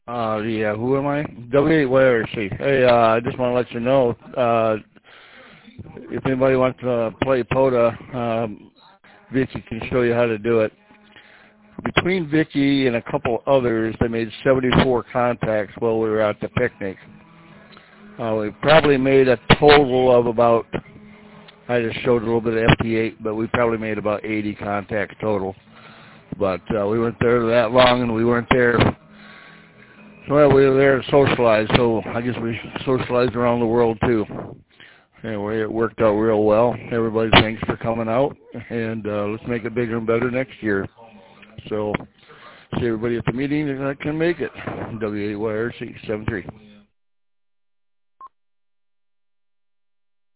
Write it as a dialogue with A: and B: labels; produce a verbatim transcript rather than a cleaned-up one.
A: Uh, yeah, who am I? W eight Y R C. Hey, uh, I just want to let you know, uh, if anybody wants to play POTA, um, Vicky can show you how to do it. Between Vicky and a couple others, they made seventy-four contacts while we were at the picnic. Uh, we probably made a total of about, I just showed a little bit of F T eight, but we probably made about eighty contacts total. But uh, we weren't there that long, and we weren't there. Well, we were there to socialize, so I guess we socialized around the world too. Anyway, it worked out real well. Everybody, thanks for coming out, and uh, let's make it bigger and better next year. So, see everybody at the meeting that can make it. W A Y R C seven three.